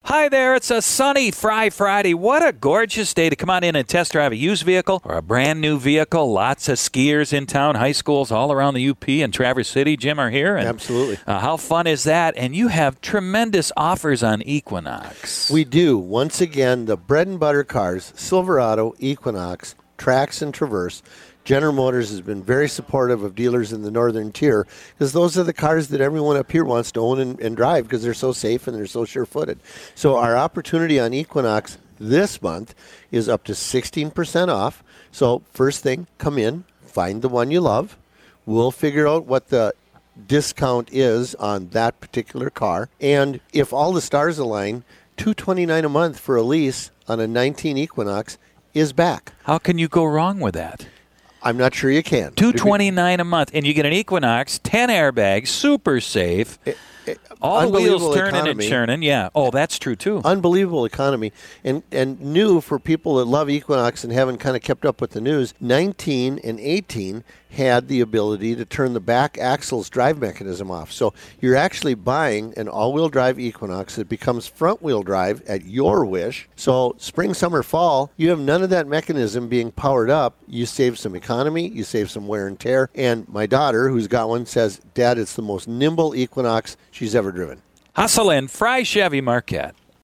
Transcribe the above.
Hi there, it's a sunny Fry Friday. What a gorgeous day to come on in and test drive a used vehicle or a brand new vehicle. Lots of skiers in town, high schools all around the UP and Traverse City. Jim are here. And, absolutely. How fun is that? And you have tremendous offers on Equinox. We do. Once again, the bread and butter cars, Silverado, Equinox, Trax, and Traverse. General Motors has been very supportive of dealers in the northern tier because those are the cars that everyone up here wants to own and drive because they're so safe and they're so sure-footed. So our opportunity on Equinox this month is up to 16% off. So first thing, come in, find the one you love. We'll figure out what the discount is on that particular car. And if all the stars align, $229 a month for a lease on a 19 Equinox is back. How can you go wrong with that? I'm not sure you can. $229 a month, and you get an Equinox, 10 airbags, super safe. All the wheels turning and churning. Yeah. Oh, that's true, too. Unbelievable economy. And new for people that love Equinox and haven't kind of kept up with the news, 19 and 18 had the ability to turn the back axle's drive mechanism off. So you're actually buying an all-wheel drive Equinox that becomes front-wheel drive at your wish. So spring, summer, fall, you have none of that mechanism being powered up. You save some economy. You save some wear and tear. And my daughter, who's got one, says, Dad, it's the most nimble Equinox she's ever driven. Hustle in, Fry Chevy Marquette.